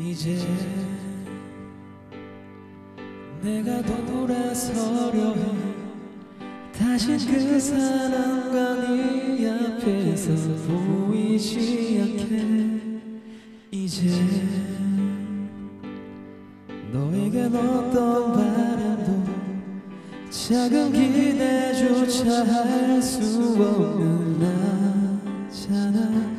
이제 내가 돌아서려 해. 다신 그 사람과 네 앞에서 보이지 않게. 이제 너에겐 어떤 바람도 작은 기대조차 할 수 없는 나잖아.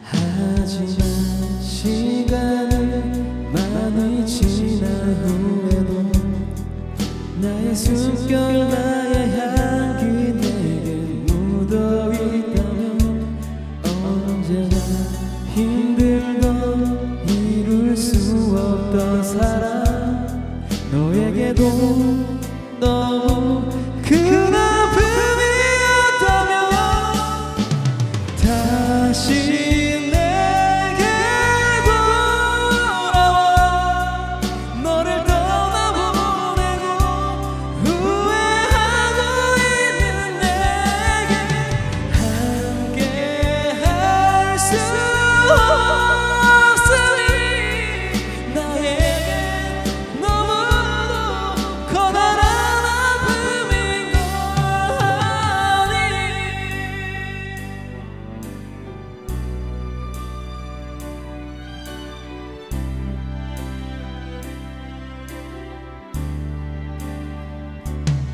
하지만 시간을 많이 지난 후에도 나의 숨결 나의 향기 내게 묻어있다면 언제나 힘들던 이룰 수 없던 사랑 너에게도 너무 큰 아픔이었다면 다시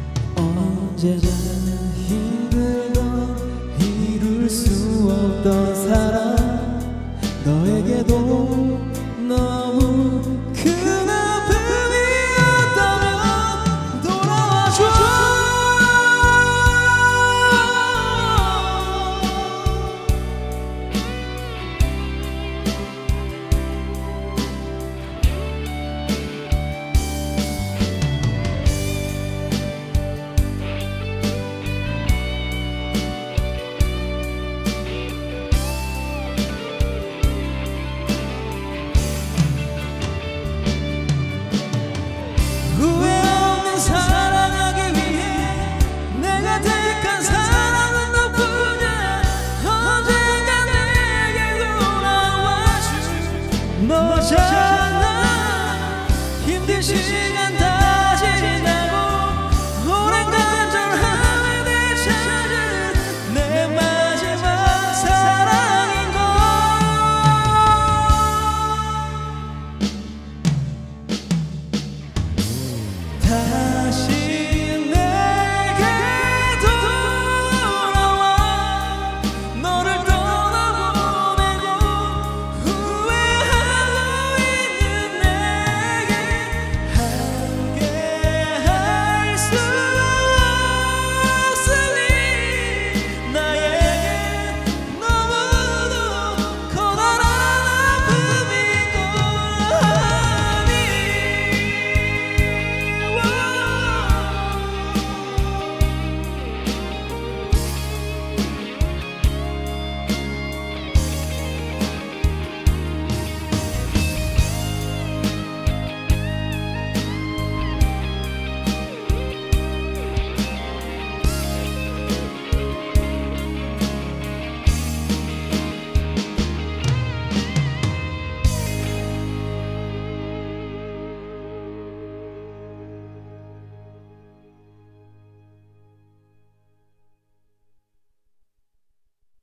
언제나 힘들던 이룰 수 없던